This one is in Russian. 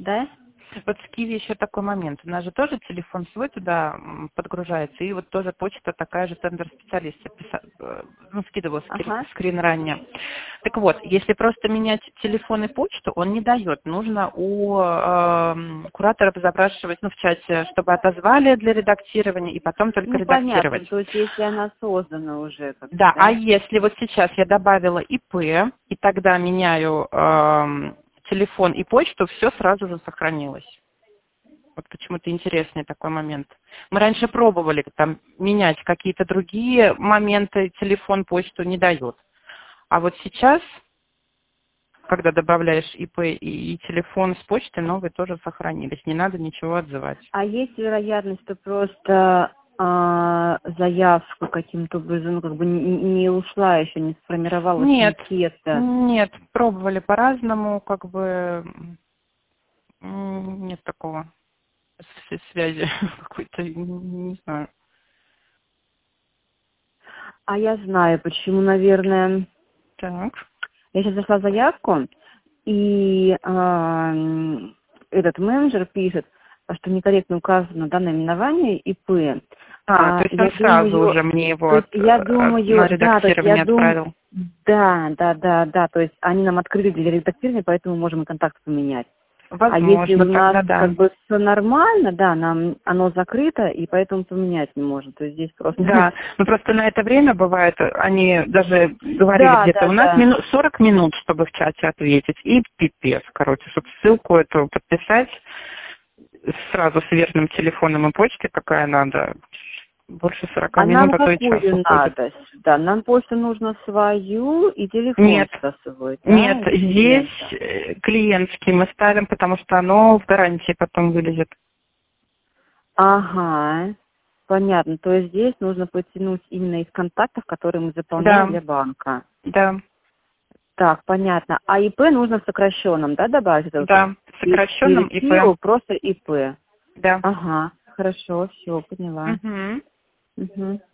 Да? Вот в Киеве еще такой момент. У нас же тоже телефон свой туда подгружается, и вот тоже почта такая же тендер-специалист. Скидывал Ага. скрин ранее. Так вот, если просто менять телефон и почту, он не дает. Нужно у кураторов запрашивать, в чате, чтобы отозвали для редактирования, и потом только Понятно. редактировать. То есть, если она создана уже, Да, а да? если вот сейчас я добавила ИП, и тогда меняю телефон и почту, все сразу же сохранилось. Вот почему-то интересный такой момент. Мы раньше пробовали там менять какие-то другие моменты, телефон, почту не дает. А вот сейчас, когда добавляешь ИП и телефон с почты, новые тоже сохранились. Не надо ничего отзывать. А есть вероятность, что просто заявку каким-то образом, не ушла еще, не сформировалась анкета? Нет, пробовали по-разному, нет такого связи какой-то, не знаю. А я знаю, почему, наверное. Так. Я сейчас зашла заявку, и этот менеджер пишет, что некорректно указано данное именование ИП. То есть он сразу уже мне его я думаю, на редактирование отправил. Да, то есть они нам открыли для редактирования, поэтому можем и контакт поменять. Возможно, а если у нас тогда да. все нормально, да, нам оно закрыто, и поэтому поменять не можем. То есть здесь просто... Да, просто на это время бывает, они даже говорили где-то, у нас 40 минут, чтобы в чате ответить, и пипец, чтобы ссылку эту подписать сразу с верным телефоном и почтой, какая надо, больше 40 минут, а то и час уходит. Надо? Да, нам почту нужно свою и телефон свой. Да? Нет, здесь клиентский мы ставим, потому что оно в гарантии потом вылезет. Ага, понятно. То есть здесь нужно подтянуть именно из контактов, которые мы заполняем для банка. Да. Так, понятно. А ИП нужно в сокращенном, да, добавить? Да, в сокращенном ИП. Просто ИП. Да. Ага, хорошо, все, поняла. Угу. Угу.